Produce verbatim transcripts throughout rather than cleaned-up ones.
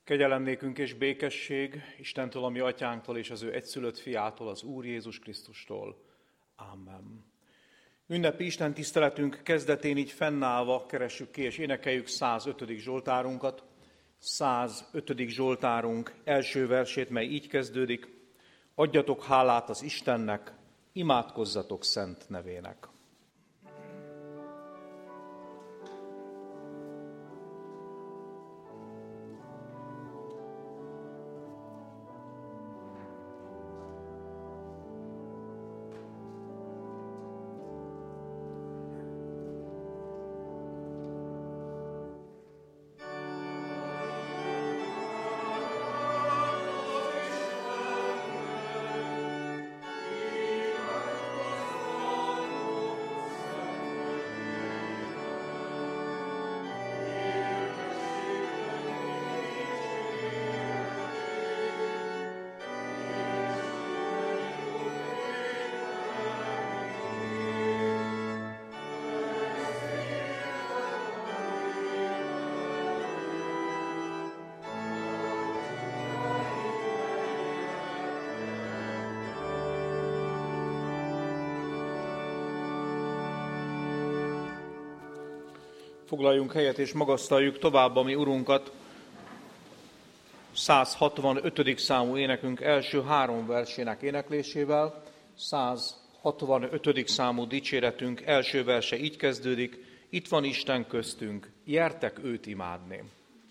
Kegyelem nékünk és békesség Istentől, a mi atyánktól és az ő egyszülött fiától, az Úr Jézus Krisztustól. Amen. Ünnepi Isten tiszteletünk kezdetén így fennállva keressük ki és énekeljük százötödik Zsoltárunkat. százötödik Zsoltárunk első versét, mely így kezdődik: adjatok hálát az Istennek, imádkozzatok szent nevének. Foglaljunk helyet és magasztaljuk tovább a mi Urunkat. száz hatvanötödik számú énekünk első három versének éneklésével. száz hatvanötödik számú dicséretünk első verse így kezdődik: itt van Isten köztünk, gyertek őt imádni.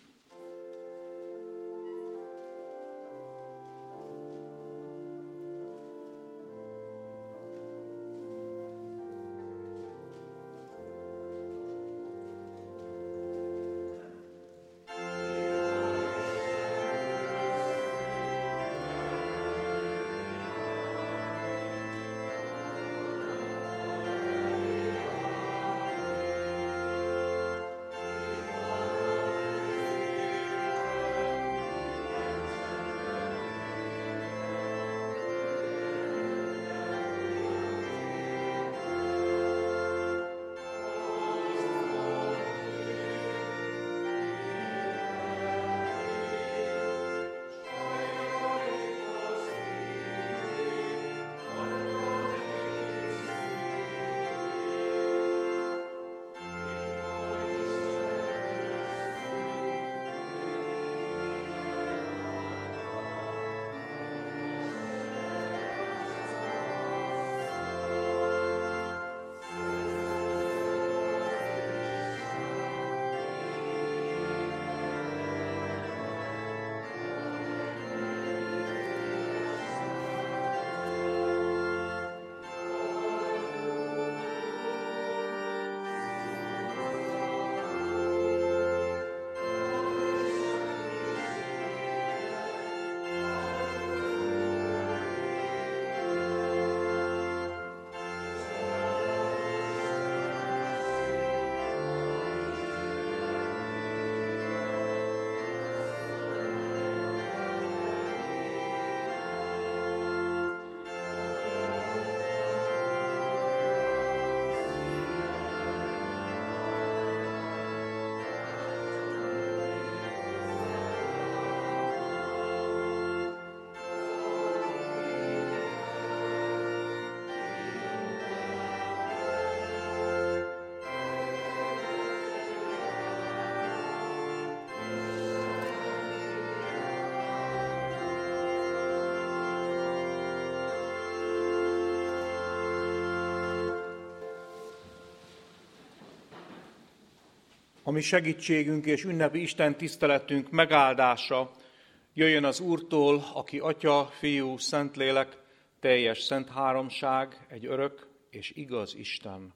A mi segítségünk és ünnepi Isten tiszteletünk megáldása jöjjön az Úrtól, aki Atya, Fiú, Szentlélek, teljes szent háromság, egy örök és igaz Isten.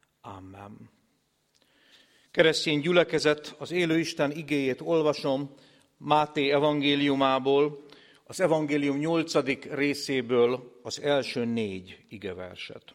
Amen. Keresztény gyülekezet, az élő Isten igéjét olvasom Máté evangéliumából, az evangélium nyolcadik részéből az első négy igeverset.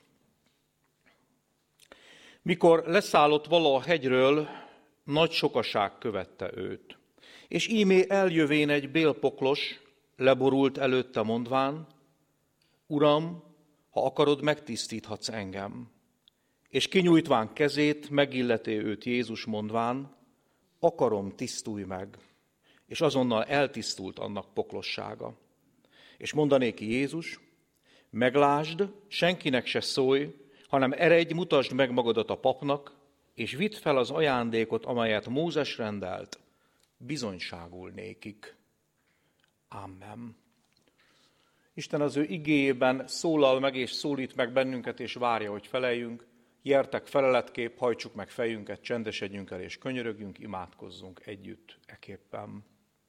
Mikor leszállott vala a hegyről, nagy sokaság követte őt. És íme eljövén egy bélpoklos, leborult előtte mondván: Uram, ha akarod, megtisztíthatsz engem. És kinyújtván kezét, megilleté őt Jézus mondván: Akarom, tisztulj meg. és azonnal eltisztult annak poklossága. És mondanéki Jézus, meglásd, senkinek se szólj, hanem eredj, mutasd meg magadat a papnak, és vidd fel az ajándékot, amelyet Mózes rendelt, bizonyságul nékik. Amen. Isten az ő igéjében szólal meg és szólít meg bennünket, és várja, hogy feleljünk. Gyertek feleletkép, hajtsuk meg fejünket, csendesedjünk el és könyörögjünk, imádkozzunk együtt eképpen.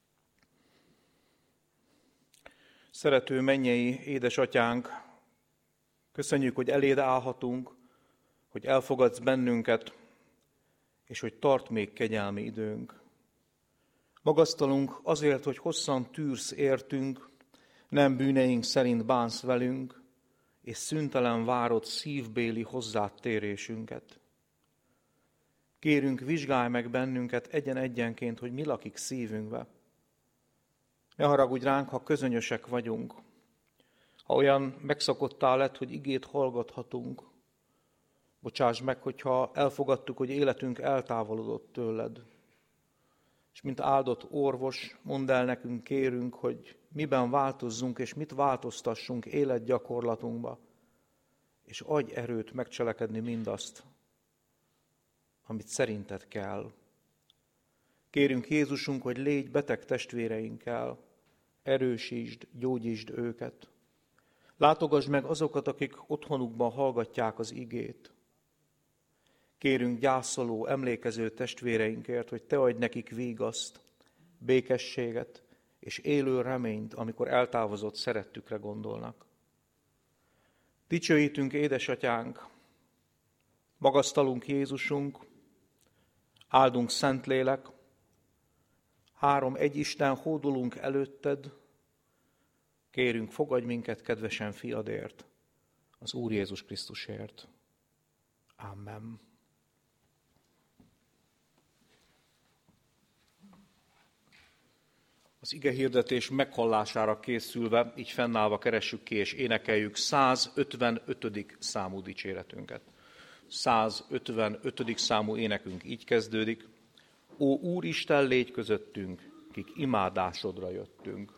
Szerető mennyei édesatyánk, köszönjük, hogy eléd állhatunk, hogy elfogadsz bennünket, és hogy tart még kegyelmi időnk. Magasztalunk azért, hogy hosszan tűrsz értünk, nem bűneink szerint bánsz velünk, és szüntelen várod szívbéli hozzátérésünket. Kérünk, vizsgálj meg bennünket egyen-egyenként, hogy mi lakik szívünkbe. Ne haragudj ránk, ha közönösek vagyunk, ha olyan megszakottá lett, hogy igét hallgathatunk. Bocsáss meg, hogyha elfogadtuk, hogy életünk eltávolodott tőled. És mint áldott orvos, mondd el nekünk, kérünk, hogy miben változzunk, és mit változtassunk életgyakorlatunkba, és adj erőt megcselekedni mindazt, amit szerinted kell. Kérünk Jézusunk, hogy légy beteg testvéreinkkel, erősítsd, gyógyítsd őket. Látogass meg azokat, akik otthonukban hallgatják az igét. Kérünk gyászoló, emlékező testvéreinkért, hogy te adj nekik vígaszt, békességet és élő reményt, amikor eltávozott szerettükre gondolnak. Dicsőítünk, édesatyánk, magasztalunk Jézusunk, áldunk Szentlélek, három egy Isten, hódolunk előtted, kérünk, fogadj minket kedvesen fiadért, az Úr Jézus Krisztusért. Amen. Az igehirdetés meghallására készülve, így fennállva keressük ki és énekeljük százötvenötödik számú dicséretünket. százötvenötödik számú énekünk így kezdődik. Ó Úristen, légy közöttünk, kik imádásodra jöttünk.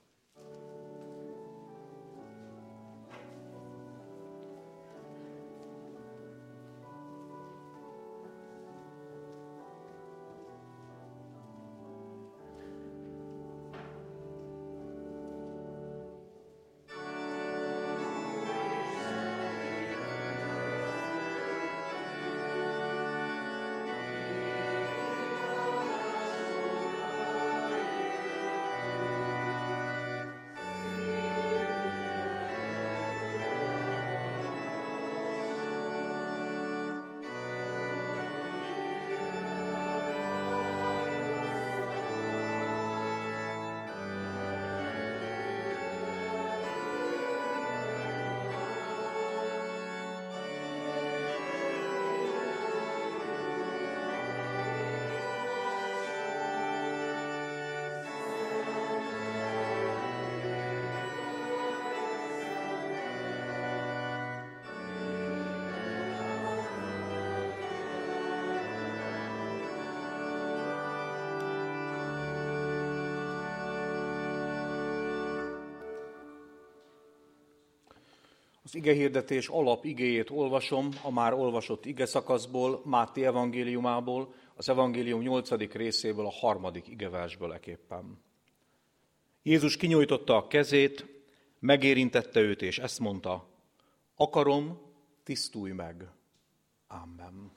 Az igehirdetés alap igéjét olvasom a már olvasott igeszakaszból, Máté evangéliumából, az evangélium nyolcadik részéből, a harmadik igeversből eképpen. Jézus kinyújtotta a kezét, megérintette őt, és ezt mondta: akarom, tisztulj meg. Amen.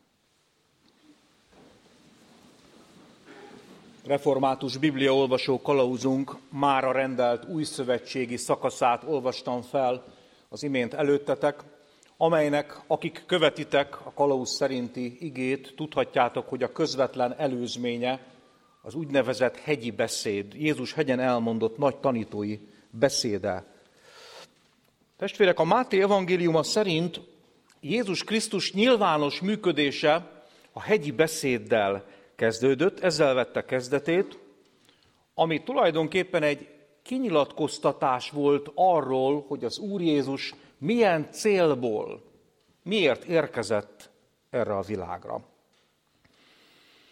Református bibliaolvasó kalauzunk mára rendelt újszövetségi szakaszát olvastam fel az imént előttetek, amelynek, akik követitek a kalauz szerinti igét, tudhatjátok, hogy a közvetlen előzménye az úgynevezett hegyi beszéd, Jézus hegyen elmondott nagy tanítói beszéde. Testvérek, a Máté evangéliuma szerint Jézus Krisztus nyilvános működése a hegyi beszéddel kezdődött, ezzel vette kezdetét, ami tulajdonképpen egy kinyilatkoztatás volt arról, hogy az Úr Jézus milyen célból, miért érkezett erre a világra.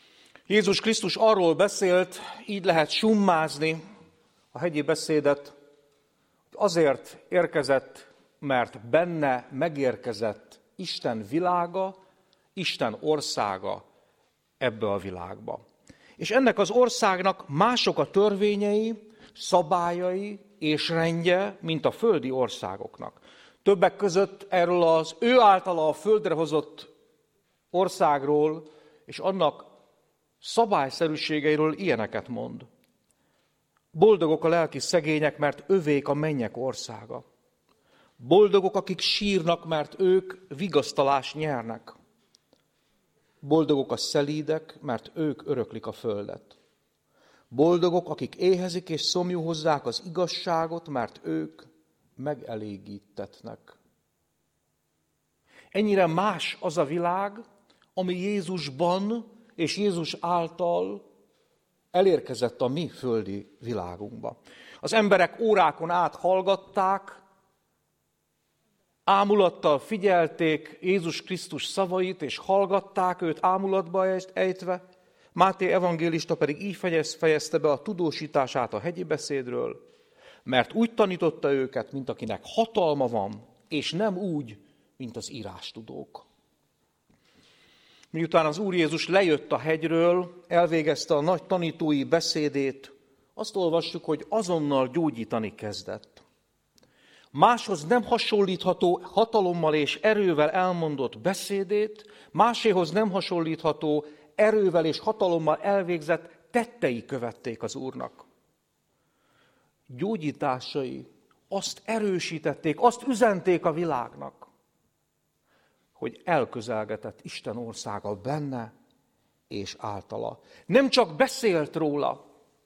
Jézus Krisztus arról beszélt, így lehet summázni a hegyi beszédet, hogy azért érkezett, mert benne megérkezett Isten világa, Isten országa ebbe a világba. És ennek az országnak mások a törvényei, szabályai és rendje, mint a földi országoknak. Többek között erről az ő általa a földre hozott országról és annak szabályszerűségeiről ilyeneket mond. Boldogok a lelki szegények, mert övék a mennyek országa. Boldogok, akik sírnak, mert ők vigasztalást nyernek. Boldogok a szelídek, mert ők öröklik a földet. Boldogok, akik éhezik és szomjú hozzák az igazságot, mert ők megelégítetnek. Ennyire más az a világ, ami Jézusban és Jézus által elérkezett a mi földi világunkba. Az emberek órákon át hallgatták, ámulattal figyelték Jézus Krisztus szavait, és hallgatták őt ámulatba ejtve. Máté evangélista pedig így fejezte be a tudósítását a hegyi beszédről, mert úgy tanította őket, mint akinek hatalma van, és nem úgy, mint az írástudók. Miután az Úr Jézus lejött a hegyről, elvégezte a nagy tanítói beszédét, azt olvassuk, hogy azonnal gyógyítani kezdett. Máshoz nem hasonlítható hatalommal és erővel elmondott beszédét, máséhoz nem hasonlítható erővel és hatalommal elvégzett tettei követték az Úrnak. Gyógyításai azt erősítették, azt üzenték a világnak, hogy elközelgetett Isten országa benne és általa. Nem csak beszélt róla,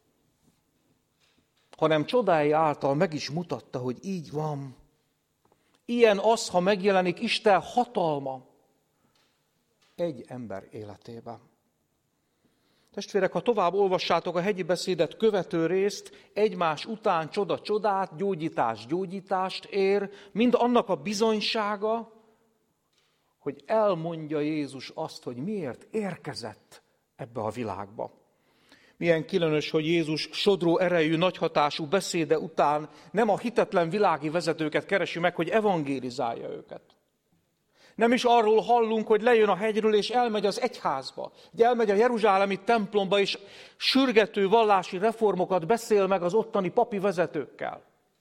hanem csodái által meg is mutatta, hogy így van. Ilyen az, ha megjelenik Isten hatalma egy ember életében. Testvérek, ha tovább olvassátok a hegyi beszédet követő részt, egymás után csoda csodát, gyógyítás gyógyítást ér, mind annak a bizonysága, hogy elmondja Jézus azt, hogy miért érkezett ebbe a világba. Milyen különös, hogy Jézus sodró erejű, nagyhatású beszéde után nem a hitetlen világi vezetőket keresi meg, hogy evangélizálja őket. Nem is arról hallunk, hogy lejön a hegyről és elmegy az egyházba, hogy elmegy a jeruzsálemi templomba és sürgető vallási reformokat beszél meg az ottani papi vezetőkkel.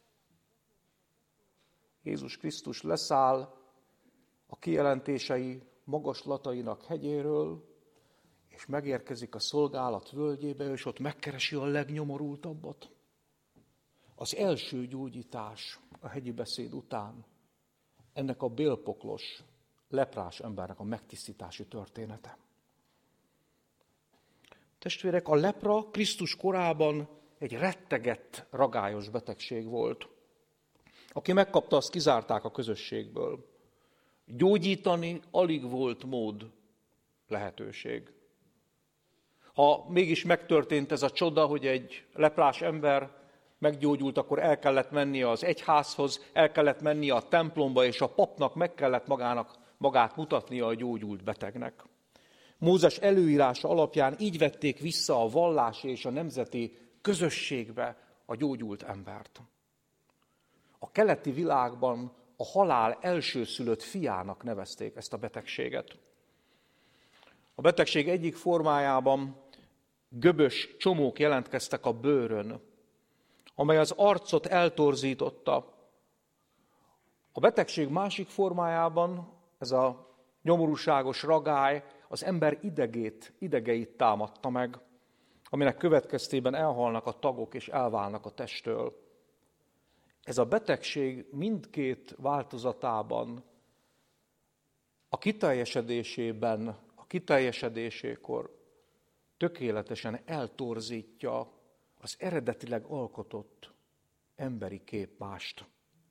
Jézus Krisztus leszáll a kijelentései magaslatainak hegyéről, és megérkezik a szolgálat völgyébe, és ott megkeresi a legnyomorultabbat. Az első gyógyítás a hegyi beszéd után ennek a bélpoklos, leprás embernek a megtisztítási története. Testvérek, a lepra Krisztus korában egy rettegett, ragályos betegség volt. Aki megkapta, azt kizárták a közösségből. Gyógyítani alig volt mód, lehetőség. Ha mégis megtörtént ez a csoda, hogy egy leprás ember meggyógyult, akkor el kellett mennie az egyházhoz, el kellett mennie a templomba, és a papnak meg kellett magának, magát mutatnia a gyógyult betegnek. Mózes előírása alapján így vették vissza a vallási és a nemzeti közösségbe a gyógyult embert. A keleti világban a halál elsőszülött fiának nevezték ezt a betegséget. A betegség egyik formájában göbös csomók jelentkeztek a bőrön, amely az arcot eltorzította. A betegség másik formájában ez a nyomorúságos ragály az ember idegét, idegeit támadta meg, aminek következtében elhalnak a tagok és elválnak a testtől. Ez a betegség mindkét változatában, a kiteljesedésében, a kiteljesedésékor tökéletesen eltorzítja az eredetileg alkotott emberi képmást.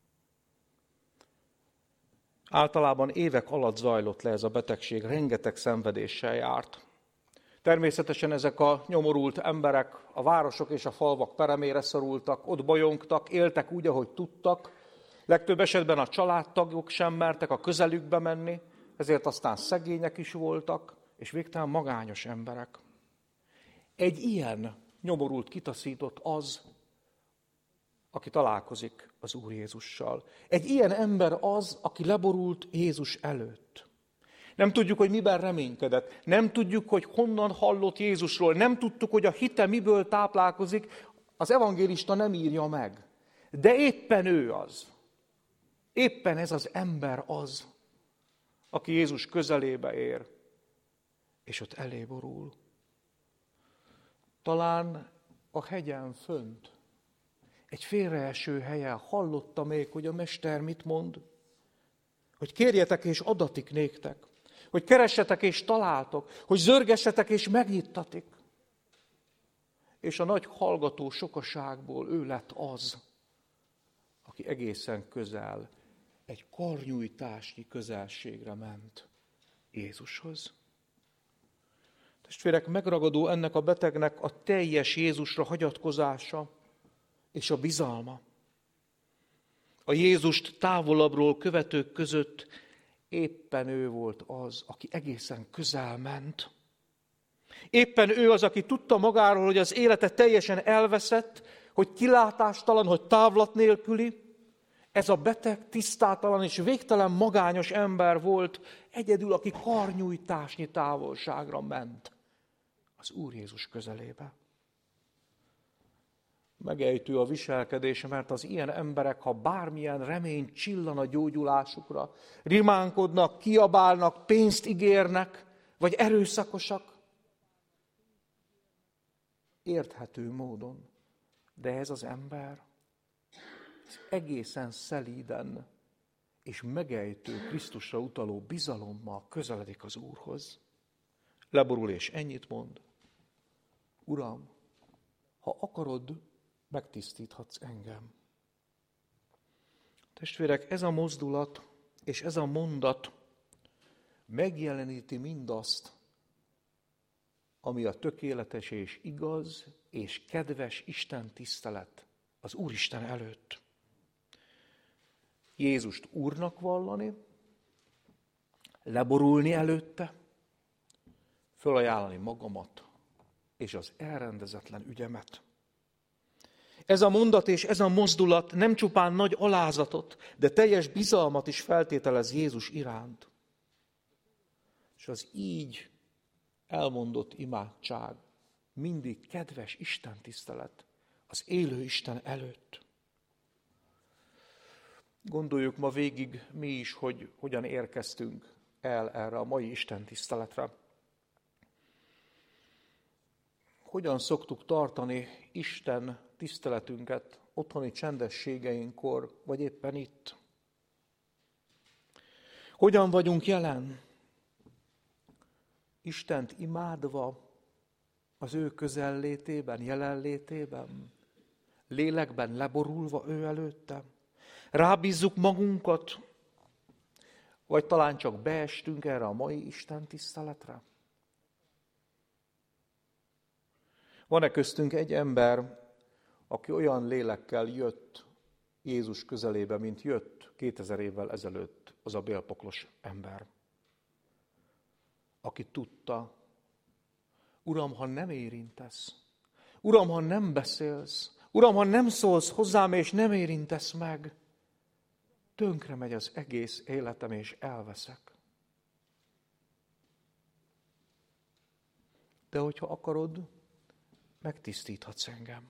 Általában évek alatt zajlott le ez a betegség, rengeteg szenvedéssel járt. Természetesen ezek a nyomorult emberek a városok és a falvak peremére szorultak, ott bolyongtak, éltek úgy, ahogy tudtak. Legtöbb esetben a családtagok sem mertek a közelükbe menni, ezért aztán szegények is voltak, és végtelen magányos emberek. Egy ilyen nyomorult, kitaszított az, aki találkozik az Úr Jézussal. Egy ilyen ember az, aki leborult Jézus előtt. Nem tudjuk, hogy miben reménykedett. Nem tudjuk, hogy honnan hallott Jézusról. Nem tudtuk, hogy a hite miből táplálkozik. Az evangélista nem írja meg. De éppen ő az. Éppen ez az ember az, aki Jézus közelébe ér, és ott elé borul. Talán a hegyen fönt, egy félreeső helyen hallotta még, hogy a mester mit mond, hogy kérjetek és adatik néktek, hogy keressetek és találtok, hogy zörgessetek és megnyittatik. És a nagy hallgató sokaságból ő lett az, aki egészen közel, egy karnyújtásnyi közelségre ment Jézushoz. Testvérek, megragadó ennek a betegnek a teljes Jézusra hagyatkozása és a bizalma. A Jézust távolabbról követők között éppen ő volt az, aki egészen közel ment. Éppen ő az, aki tudta magáról, hogy az élete teljesen elveszett, hogy kilátástalan, hogy távlat nélküli. Ez a beteg, tisztátalan és végtelen magányos ember volt, egyedül, aki karnyújtásnyi távolságra ment az Úr Jézus közelébe. Megejtő a viselkedése, mert az ilyen emberek, ha bármilyen remény csillan a gyógyulásukra, rimánkodnak, kiabálnak, pénzt ígérnek, vagy erőszakosak, érthető módon. De ez az ember egészen szelíden és megejtő Krisztusra utaló bizalommal közeledik az Úrhoz. Leborul és ennyit mond: Uram, ha akarod, megtisztíthatsz engem. Testvérek, ez a mozdulat és ez a mondat megjeleníti mindazt, ami a tökéletes és igaz és kedves Isten tisztelet az Úristen előtt. Jézust Úrnak vallani, leborulni előtte, fölajánlani magamat és az elrendezetlen ügyemet. Ez a mondat és ez a mozdulat nem csupán nagy alázatot, de teljes bizalmat is feltételez Jézus iránt. És az így elmondott imádság mindig kedves Isten tisztelet az élő Isten előtt. Gondoljuk ma végig mi is, hogy hogyan érkeztünk el erre a mai Isten tiszteletre. Hogyan szoktuk tartani Isten tiszteletünket otthoni csendességeinkor, vagy éppen itt? Hogyan vagyunk jelen? Istent imádva, az ő közellétében, jelenlétében, lélekben leborulva ő előtte? Rábízzuk magunkat, vagy talán csak beestünk erre a mai Isten tiszteletre? Van-e köztünk egy ember, aki olyan lélekkel jött Jézus közelébe, mint jött kétezer évvel ezelőtt az a bélpoklos ember? Aki tudta, Uram, ha nem érintesz, Uram, ha nem beszélsz, Uram, ha nem szólsz hozzám és nem érintesz meg, tönkre megy az egész életem és elveszek. De hogyha akarod, megtisztíthatsz engem.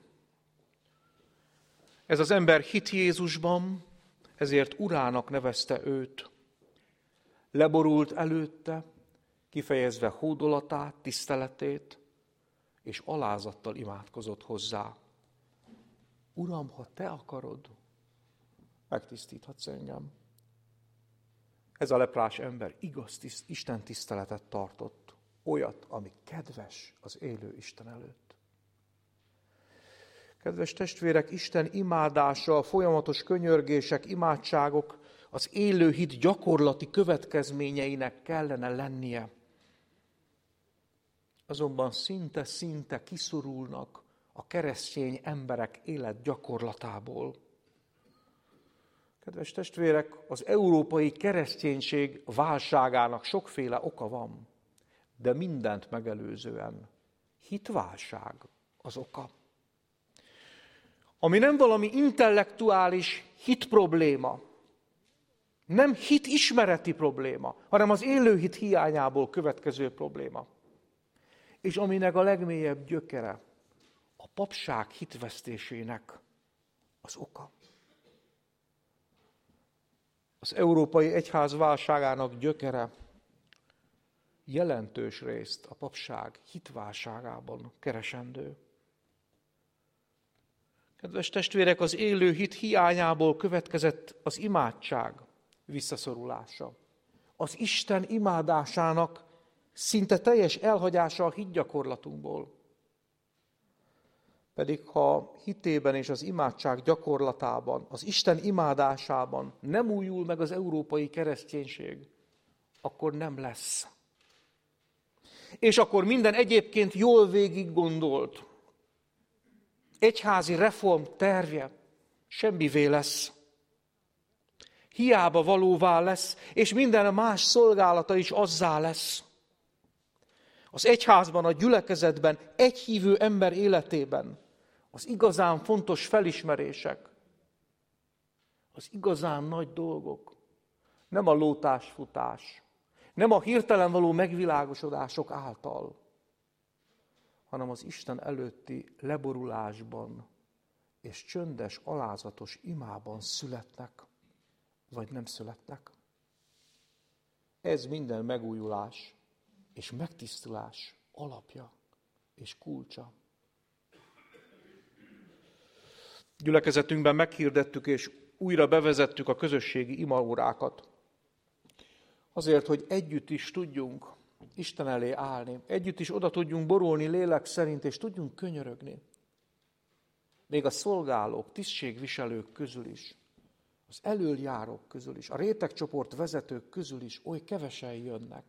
Ez az ember hit Jézusban, ezért Urának nevezte őt. Leborult előtte, kifejezve hódolatát, tiszteletét, és alázattal imádkozott hozzá. Uram, ha te akarod, megtisztíthatsz engem. Ez a leprás ember igaz tiszt, Isten tiszteletet tartott, olyat, ami kedves az élő Isten előtt. Kedves testvérek, Isten imádása, a folyamatos könyörgések, imádságok az élő hit gyakorlati következményeinek kellene lennie. Azonban szinte-szinte kiszorulnak a keresztény emberek életgyakorlatából. Kedves testvérek, az európai kereszténység válságának sokféle oka van, de mindent megelőzően hitválság az oka. Ami nem valami intellektuális hit probléma, nem hit ismereti probléma, hanem az élő hit hiányából következő probléma. És aminek a legmélyebb gyökere a papság hitvesztésének az oka. Az európai egyház válságának gyökere jelentős részt a papság hitválságában keresendő. Kedves testvérek, az élő hit hiányából következett az imádság visszaszorulása. Az Isten imádásának szinte teljes elhagyása a hitgyakorlatunkból. Pedig ha hitében és az imádság gyakorlatában, az Isten imádásában nem újul meg az európai kereszténység, akkor nem lesz. És akkor minden egyébként jól végig gondolt egyházi reform tervje semmivé lesz. Hiába valóvá lesz, és minden más szolgálata is azzá lesz. Az egyházban, a gyülekezetben, egy hívő ember életében az igazán fontos felismerések, az igazán nagy dolgok, nem a lótásfutás, nem a hirtelen való megvilágosodások által, hanem az Isten előtti leborulásban és csöndes, alázatos imában születnek, vagy nem születnek. Ez minden megújulás és megtisztulás alapja és kulcsa. Gyülekezetünkben meghirdettük és újra bevezettük a közösségi imaórákat. Azért, hogy együtt is tudjunk Isten elé állni, együtt is oda tudjunk borulni lélek szerint, és tudjunk könyörögni. Még a szolgálók, tisztségviselők közül is, az elöljárók közül is, a rétegcsoport vezetők közül is oly kevesen jönnek.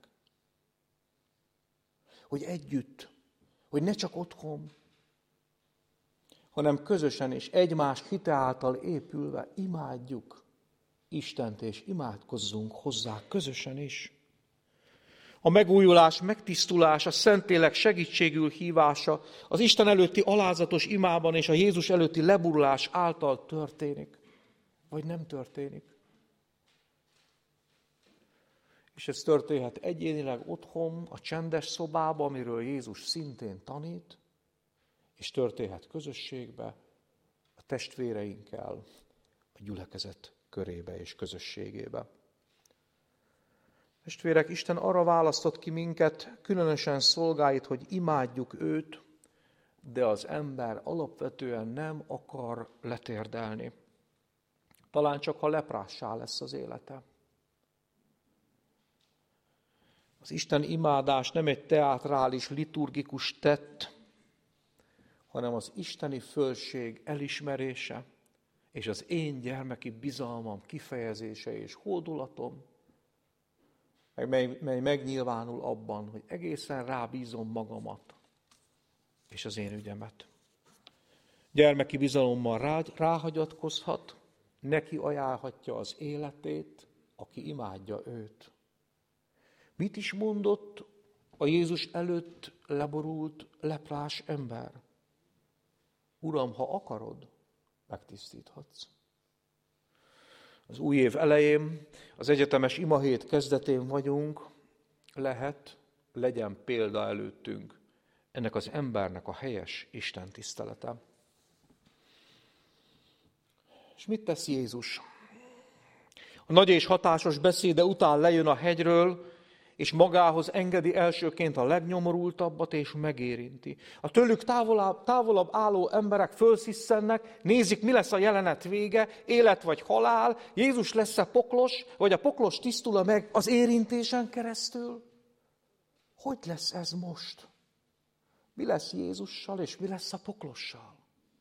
Hogy együtt, hogy ne csak otthon, hanem közösen és egymás hite által épülve imádjuk Istent, és imádkozzunk hozzá közösen is. A megújulás, megtisztulás, a Szentlélek segítségül hívása az Isten előtti alázatos imában és a Jézus előtti leborulás által történik, vagy nem történik. És ez történhet egyénileg otthon, a csendes szobában, amiről Jézus szintén tanít, és történhet közösségbe, a testvéreinkkel, a gyülekezet körébe és közösségébe. Testvérek, Isten arra választott ki minket, különösen szolgáit, hogy imádjuk őt, de az ember alapvetően nem akar letérdelni. Talán csak ha leprássá lesz az élete. Az Isten imádás nem egy teátrális, liturgikus tett, hanem az isteni fölség elismerése, és az én gyermeki bizalmam kifejezése és hódulatom, mely, mely megnyilvánul abban, hogy egészen rábízom magamat és az én ügyemet. Gyermeki bizalommal rá, ráhagyatkozhat, neki ajánlhatja az életét, aki imádja őt. Mit is mondott a Jézus előtt leborult leprás ember? Uram, ha akarod, megtisztíthatsz. Az új év elején, az egyetemes imahét kezdetén vagyunk, lehet, legyen példa előttünk ennek az embernek a helyes Isten tisztelete. És mit tesz Jézus? A nagy és hatásos beszéde után lejön a hegyről, és magához engedi elsőként a legnyomorultabbat, és megérinti. A tőlük távolabb, távolabb álló emberek fölszisszennek, nézik, mi lesz a jelenet vége, élet vagy halál, Jézus lesz-e poklos, vagy a poklos tisztul meg az érintésen keresztül? Hogy lesz ez most? Mi lesz Jézussal, és mi lesz a poklossal?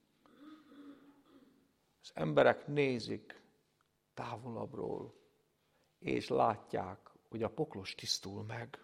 Az emberek nézik távolabbról, és látják, hogy a poklos tisztul meg.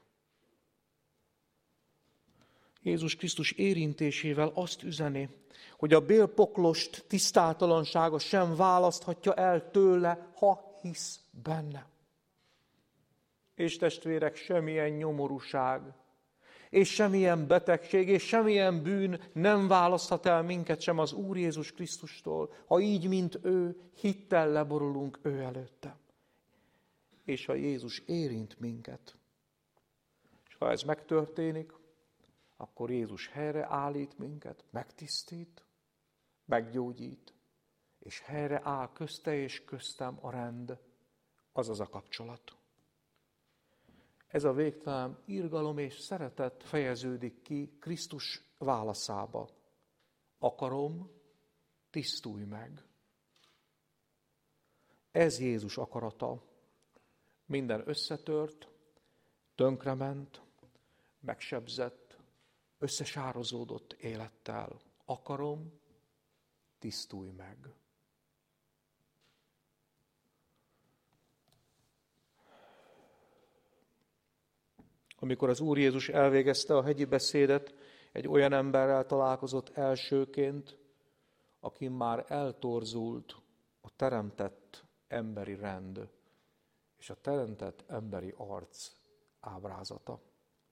Jézus Krisztus érintésével azt üzeni, hogy a bélpoklost tisztátalansága sem választhatja el tőle, ha hisz benne. És testvérek, semmilyen nyomorúság, és semmilyen betegség, és semmilyen bűn nem választhat el minket sem az Úr Jézus Krisztustól, ha így, mint ő, hittel leborulunk ő előtte. És ha Jézus érint minket. És ha ez megtörténik, akkor Jézus helyre állít minket, megtisztít, meggyógyít, és helyre áll közte és köztem a rend, azaz a kapcsolat. Ez a végtelen irgalom és szeretet fejeződik ki Krisztus válaszába. Akarom, tisztulj meg. Ez Jézus akarata. Minden összetört, tönkrement, megsebzett, összesározódott élettel. Akarom, tisztulj meg. Amikor az Úr Jézus elvégezte a hegyi beszédet, egy olyan emberrel találkozott elsőként, aki már eltorzult a teremtett emberi rend és a teremtett emberi arc ábrázata.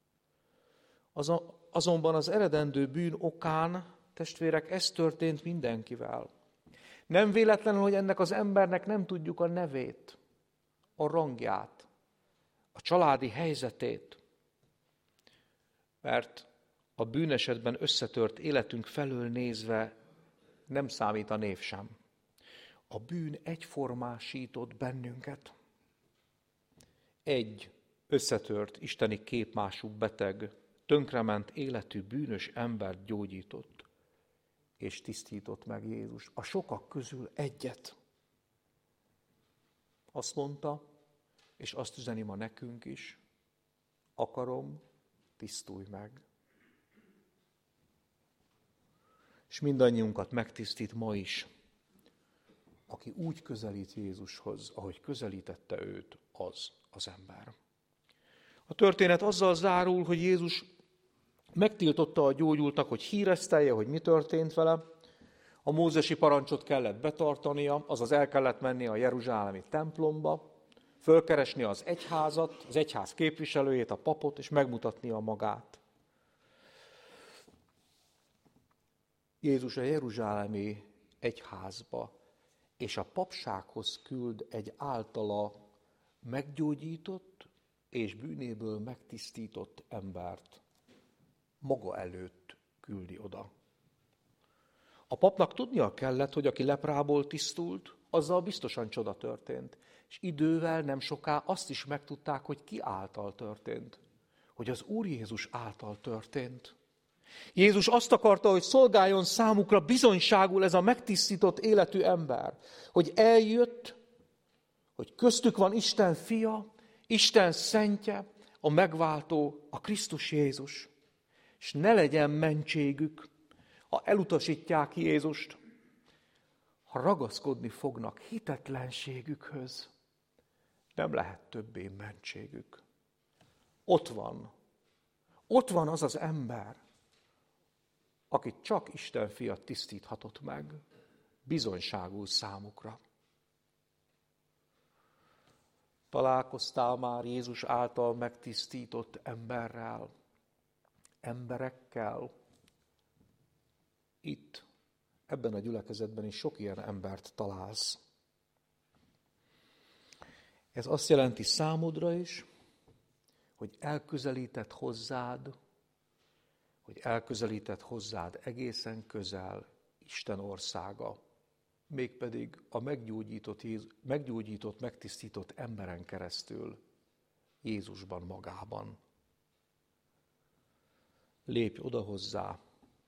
Azonban az eredendő bűn okán, testvérek, ez történt mindenkivel. Nem véletlenül, hogy ennek az embernek nem tudjuk a nevét, a rangját, a családi helyzetét, mert a bűnesetben összetört életünk felől nézve nem számít a név sem. A bűn egyformásított bennünket. Egy összetört, isteni képmású beteg, tönkrement életű bűnös embert gyógyított és tisztított meg Jézus. A sokak közül egyet. Azt mondta, és azt üzeni ma nekünk is, akarom, tisztulj meg. És mindannyiunkat megtisztít ma is, aki úgy közelít Jézushoz, ahogy közelítette őt az az ember. A történet azzal zárul, hogy Jézus megtiltotta a gyógyultnak, hogy híresztelje, hogy mi történt vele. A mózesi parancsot kellett betartania, azaz el kellett menni a jeruzsálemi templomba, fölkeresni az egyházat, az egyház képviselőjét, a papot, és megmutatnia magát. Jézus a jeruzsálemi egyházba és a papsághoz küld egy általa meggyógyított és bűnéből megtisztított embert. Maga előtt küldi oda. A papnak tudnia kellett, hogy aki leprából tisztult, azzal biztosan csoda történt. És idővel nem soká azt is megtudták, hogy ki által történt. Hogy az Úr Jézus által történt. Jézus azt akarta, hogy szolgáljon számukra bizonyságul ez a megtisztított életű ember. Hogy eljött, hogy köztük van Isten fia, Isten szentje, a megváltó, a Krisztus Jézus. És ne legyen mentségük, ha elutasítják Jézust, ha ragaszkodni fognak hitetlenségükhöz, nem lehet többé mentségük. Ott van, ott van az az ember, akit csak Isten fia tisztíthatott meg, bizonyságul számukra. Találkoztál már Jézus által megtisztított emberrel, emberekkel? Itt, ebben a gyülekezetben is sok ilyen embert találsz. Ez azt jelenti számodra is, hogy elközelített hozzád, hogy elközelített hozzád egészen közel Isten országa, mégpedig a meggyógyított, meggyógyított, megtisztított emberen keresztül, Jézusban magában. Lépj oda hozzá,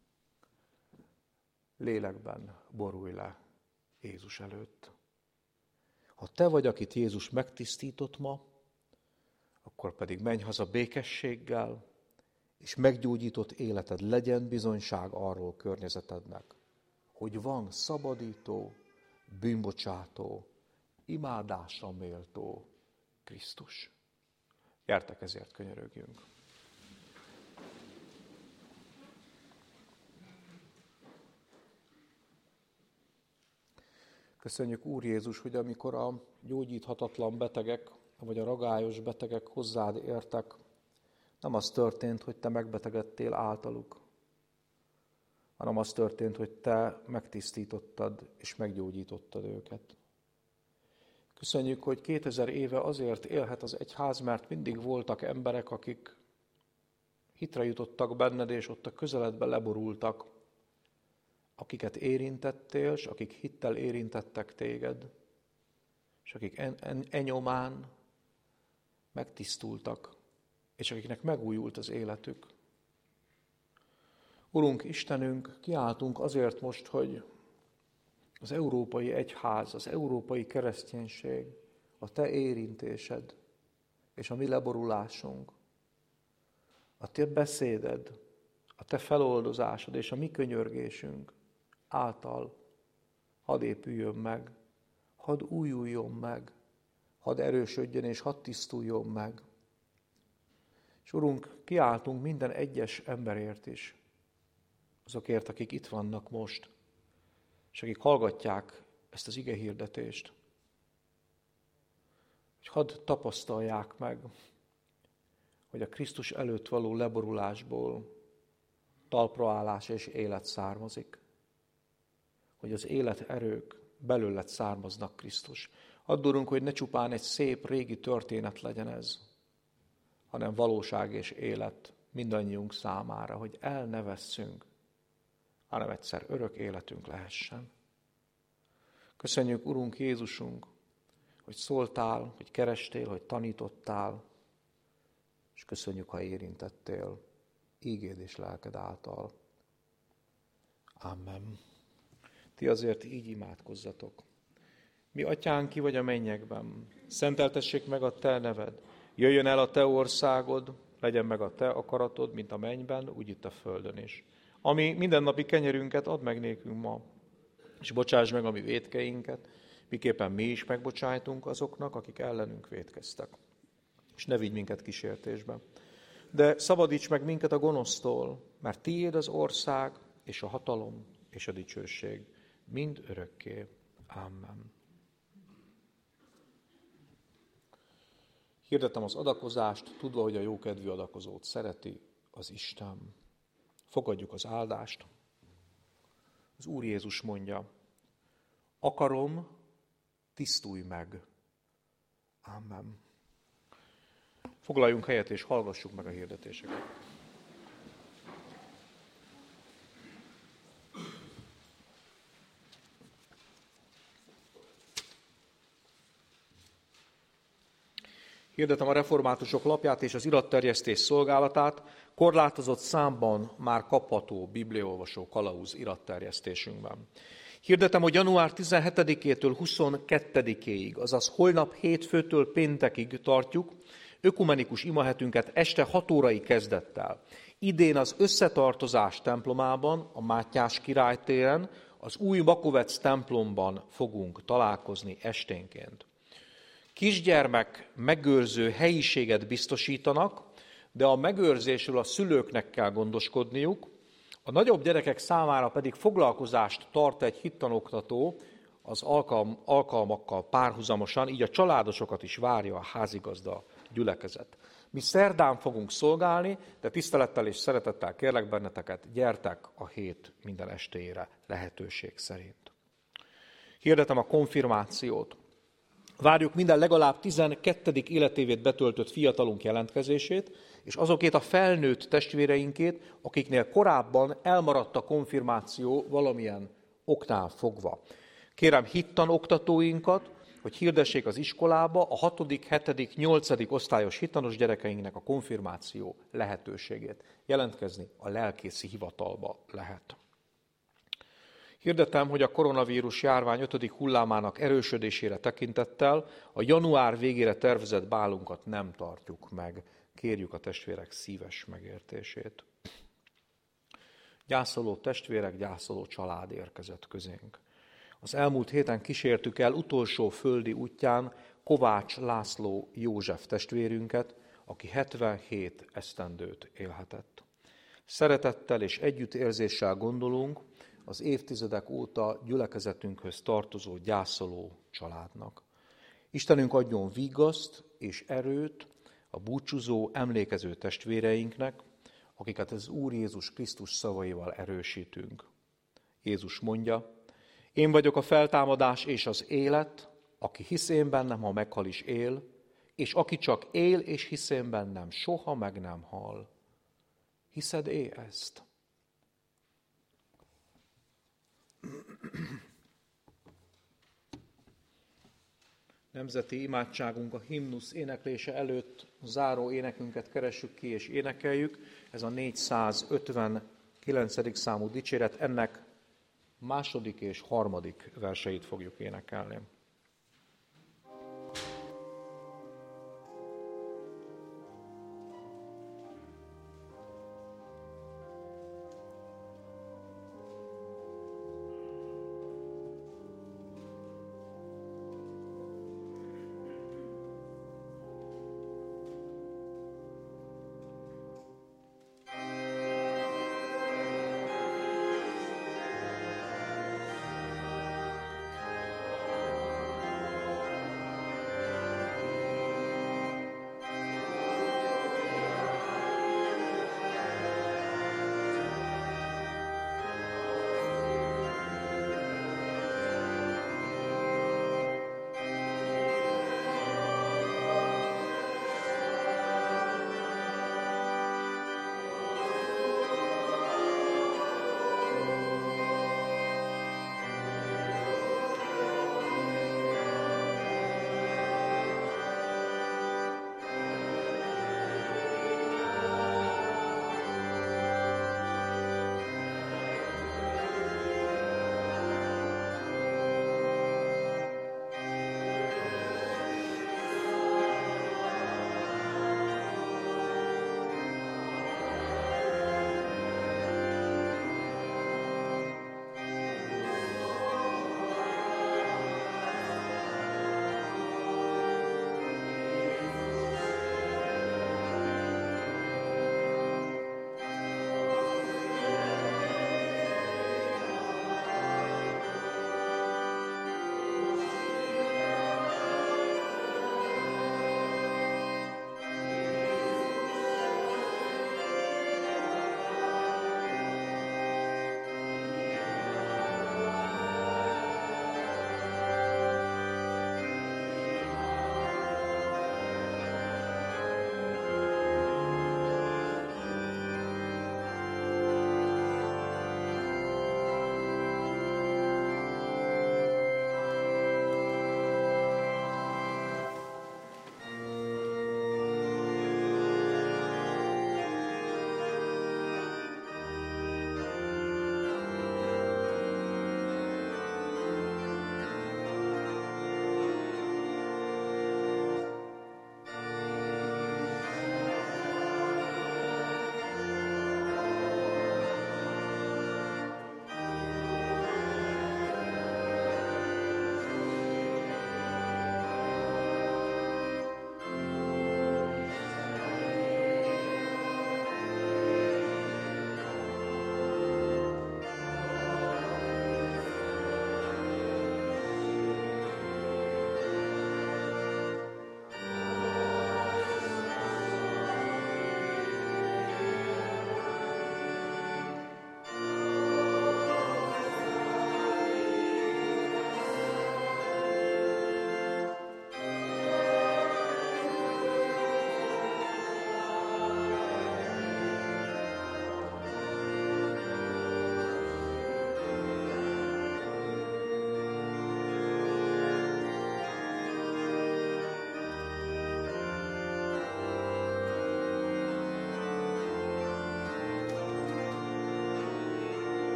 lélekben borulj le Jézus előtt. Ha te vagy, akit Jézus megtisztított ma, akkor pedig menj haza békességgel, és meggyógyított életed legyen bizonyság arról környezetednek, hogy van szabadító, bűnbocsátó, imádásra méltó Krisztus. Gyertek, ezért könyörögjünk. Köszönjük, Úr Jézus, hogy amikor a gyógyíthatatlan betegek, vagy a ragályos betegek hozzád értek, Nem az történt, hogy te megbetegedtél általuk, hanem az történt, hogy te megtisztítottad és meggyógyítottad őket. Köszönjük, hogy kétezer éve azért élhet az egyház, mert mindig voltak emberek, akik hitre jutottak benned, és ott a közeledben leborultak, akiket érintettél, és akik hittel érintettek téged, és akik en, en, enyomán megtisztultak, és akiknek megújult az életük. Urunk, Istenünk, kiáltunk azért most, hogy az európai egyház, az európai kereszténység, a te érintésed és a mi leborulásunk, a te beszéded, a te feloldozásod és a mi könyörgésünk által hadd épüljön meg, hadd újuljon meg, hadd erősödjön és hadd tisztuljon meg. És Urunk, kiáltunk minden egyes emberért is, azokért, akik itt vannak most, és akik hallgatják ezt az igehirdetést, hogy hadd tapasztalják meg, hogy a Krisztus előtt való leborulásból talpraállás és élet származik, hogy az életerők belőled származnak, Krisztus. Add, Urunk, hogy ne csupán egy szép régi történet legyen ez, hanem valóság és élet mindannyiunk számára, hogy el ne vesszünk, hanem egyszer örök életünk lehessen. Köszönjük, Urunk Jézusunk, hogy szóltál, hogy kerestél, hogy tanítottál, és köszönjük, ha érintettél ígéd és lelked által. Amen. Ti azért így imádkozzatok. Mi atyánk, ki vagy a mennyekben, szenteltessék meg a te neved. Jöjjön el a te országod, legyen meg a te akaratod, mint a mennyben, úgy itt a földön is. Ami mindennapi kenyerünket add meg nékünk ma, és bocsáss meg a mi vétkeinket, miképpen mi is megbocsájtunk azoknak, akik ellenünk vétkeztek. És ne vigy minket kísértésbe. De szabadíts meg minket a gonosztól, mert tiéd az ország, és a hatalom, és a dicsőség, mind örökké. Amen. Hirdetem az adakozást, tudva, hogy a jókedvű adakozót szereti az Isten. Fogadjuk az áldást. Az Úr Jézus mondja, akarom, tisztulj meg. Amen. Foglaljunk helyet és hallgassuk meg a hirdetéseket. Hirdetem a reformátusok lapját és az iratterjesztés szolgálatát, korlátozott számban már kapható bibliaolvasó kalauz iratterjesztésünkben. Hirdetem, hogy január tizenhetedikétől huszonkettedikéig, azaz holnap hétfőtől péntekig tartjuk ökumenikus imahetünket este hat órai kezdettel. Idén az Összetartozás templomában, a Mátyás király téren, az új Makovec templomban fogunk találkozni esténként. Kisgyermek megőrző helyiséget biztosítanak, de a megőrzésről a szülőknek kell gondoskodniuk, a nagyobb gyerekek számára pedig foglalkozást tart egy hittanoktató az alkalm, alkalmakkal párhuzamosan, így a családosokat is várja a házigazda gyülekezet. Mi szerdán fogunk szolgálni, de tisztelettel és szeretettel kérlek benneteket, gyertek a hét minden estéjére lehetőség szerint. Hirdetem a konfirmációt. Várjuk minden legalább tizenkettedik életévét betöltött fiatalunk jelentkezését, és azokét a felnőtt testvéreinkét, akiknél korábban elmaradt a konfirmáció valamilyen oknál fogva. Kérem hittanoktatóinkat, hogy hirdessék az iskolába a hatodik, hetedik, nyolcadik osztályos hittanos gyerekeinknek a konfirmáció lehetőségét. Jelentkezni a lelkészi hivatalba lehet. Hirdetem, hogy a koronavírus járvány ötödik hullámának erősödésére tekintettel a január végére tervezett bálunkat nem tartjuk meg. Kérjük a testvérek szíves megértését. Gyászoló testvérek, gyászoló család érkezett közénk. Az elmúlt héten kísértük el utolsó földi útján Kovács László József testvérünket, aki hetvenhét esztendőt élhetett. Szeretettel és együttérzéssel gondolunk az évtizedek óta gyülekezetünkhöz tartozó gyászoló családnak. Istenünk adjon vigaszt és erőt, a búcsúzó, emlékező testvéreinknek, akiket az Úr Jézus Krisztus szavaival erősítünk. Jézus mondja, én vagyok a feltámadás és az élet, aki hisz én bennem, ha meghal is él, és aki csak él és hisz én bennem, soha meg nem hal. Hiszed-é ezt? Nemzeti imádságunk a himnusz éneklése előtt záró énekünket keressük ki és énekeljük. Ez a négyszázötvenkilencedik számú dicséret, ennek második és harmadik verseit fogjuk énekelni.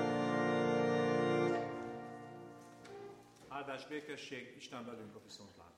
Áldás, békesség, Isten velünk a viszontlátásra.